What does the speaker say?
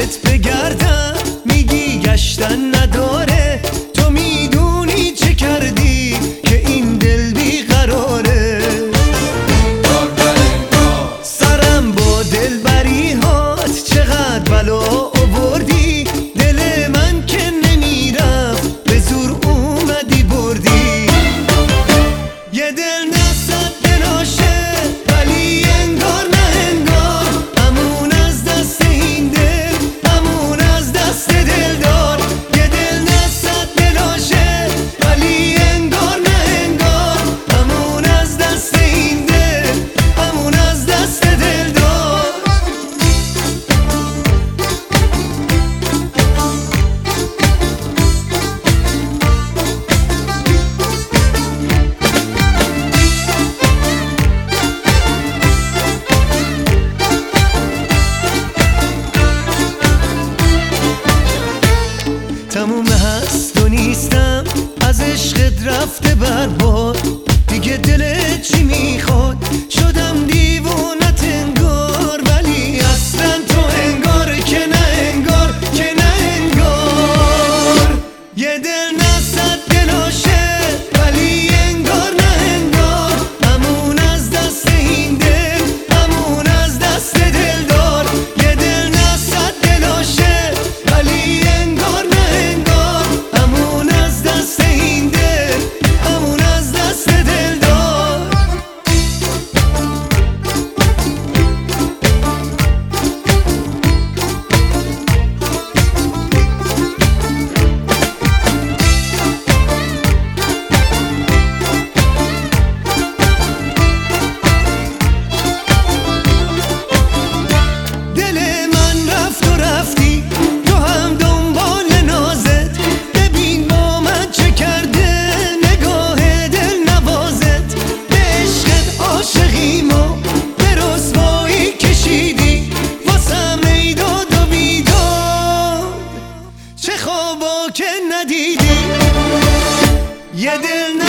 دنبالت بگردم، میگی گشتن نداره، تو میدونی چه کردی که این دل بیقراره. سرم با دلبری هات چقدر بلا آوردی، دل من که نمیرفت به زور اومدی بردی. یه دل نصد دلاشه ولی انگار نه انگار، همون از دست این دل، همون از دست دلدار. یه دل نصد دلاشه ولی انگار نه انگار، همون از دست این دل، همون از دست دلدار. تموم هست و نیستم، از عشقت رفته برباد، دیگه دلت چی میخواد؟ شدم دیوونت انگار، ولی اصلا تو انگار که نه انگار، که نه انگار. یه دل نصد دلاشه ولی انگار نه انگار، همون از دست این دل، همون از دست دلدار. یه دل نصد دلاشه ولی انگار نه انگار، همون از دست این دل، همون از دست دلدار. دل من رفت و رفتی، تو هم دنبال نازت، ببین با من چه کرده نگاه دل نوازت. به عشقت عاشقیمو به رسوایی کشیدی، واسم ایداد و بیداد چه خوابا که ندیدی. یه دل